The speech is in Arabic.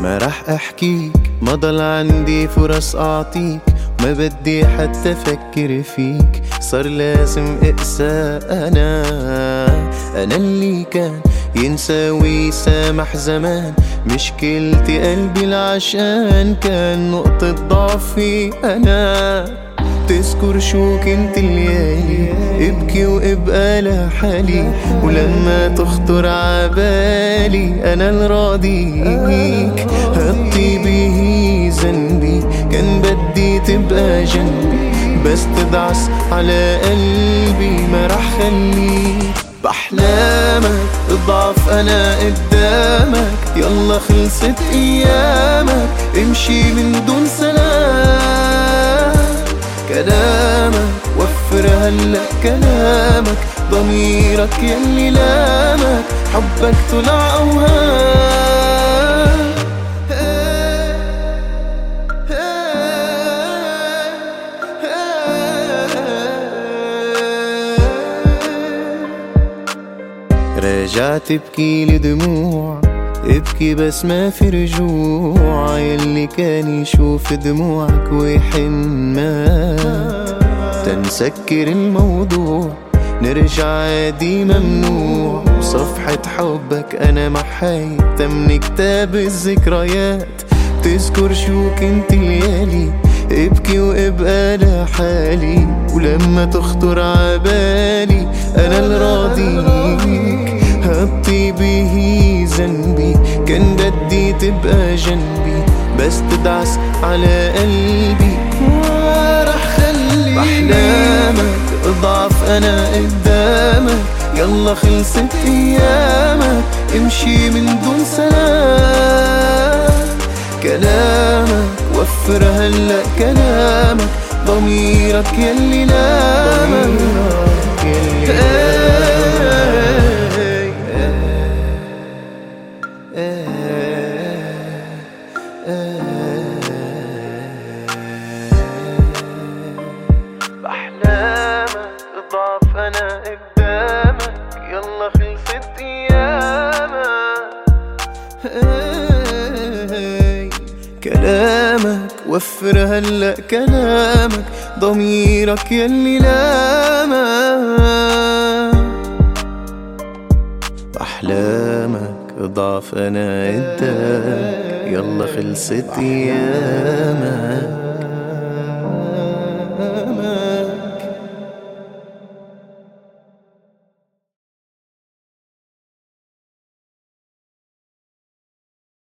ما رح احكيك، ما ضل عندي فرص اعطيك، ما بدي حتى افكر فيك. صار لازم اقسى انا اللي كان ينسى ويسامح زمان. مشكلتي قلبي العشان كان نقطة ضعفي انا. تذكر شو كنت الليالي ابكي وابقى لحالي، ولما تخطر عبالي انا الراضيك. هالطيبة هي ذنبي، كان بدي تبقى جنبي، بس تدعس على قلبي ما رح خليك. بأحلامك اضعف انا قدامك، يلا خلصت ايامك، امشي من دون سلام. كلامك وفر هلأ كلامك، ضميرك يلي لامك، حبك طلع أوهام. راجعت تبكي لدموع، ابكي بس ما في رجوع. يلي كان يشوف دموعك ويحن مات. تنسكر الموضوع نرجع عادي ممنوع، صفحة حبك انا محايتها من كتاب الذكريات. تذكر شو كنت ليالي ابكي وابقى لحالي، ولما تخطر عبالي انا الراضيك. هالطيبة هي ذنبي، كان بدي تبقى جنبي، بس تدعس على قلبي ما رح خليك. بأحلامك اضعف انا قدامك، يلا خلصت ايامك، امشي من دون سلام. كلامك وفر هلأ كلامك، ضميرك يلي نامك. بأحلامك اضعف انا قدامك، يلا خلصت ايامك. كلامك وفر هلأ كلامك، ضميرك يلي لامك. بأحلامك اضعف انا قدامك، يلا خلصت ايامك.